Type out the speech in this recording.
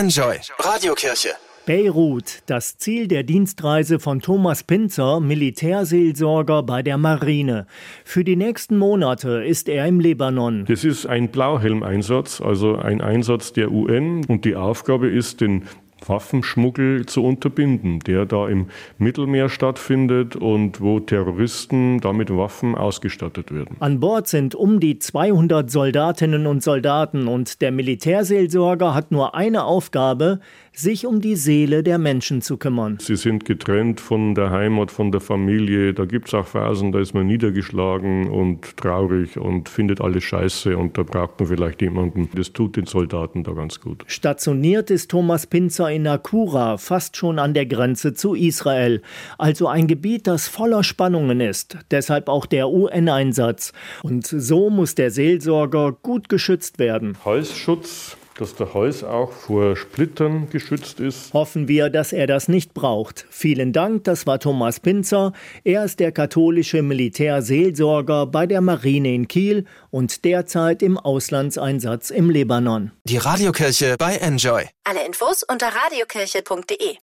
Enjoy Radiokirche. Beirut, das Ziel der Dienstreise von Thomas Pinzer, Militärseelsorger bei der Marine. Für die nächsten Monate ist er im Libanon. Das ist ein Blauhelm-Einsatz, also ein Einsatz der UN. Und die Aufgabe ist, den Waffenschmuggel zu unterbinden, der da im Mittelmeer stattfindet und wo Terroristen da mit Waffen ausgestattet werden. An Bord sind um die 200 Soldatinnen und Soldaten und der Militärseelsorger hat nur eine Aufgabe, sich um die Seele der Menschen zu kümmern. Sie sind getrennt von der Heimat, von der Familie. Da gibt es auch Phasen, da ist man niedergeschlagen und traurig und findet alles scheiße und da braucht man vielleicht jemanden. Das tut den Soldaten da ganz gut. Stationiert ist Thomas Pinzer in Nakura, fast schon an der Grenze zu Israel. Also ein Gebiet, das voller Spannungen ist. Deshalb auch der UN-Einsatz. Und so muss der Seelsorger gut geschützt werden. Halsschutz, dass der Hals auch vor Splittern geschützt ist. Hoffen wir, dass er das nicht braucht. Vielen Dank, das war Thomas Pinzer. Er ist der katholische Militärseelsorger bei der Marine in Kiel und derzeit im Auslandseinsatz im Libanon. Die Radiokirche bei Enjoy. Alle Infos unter radiokirche.de.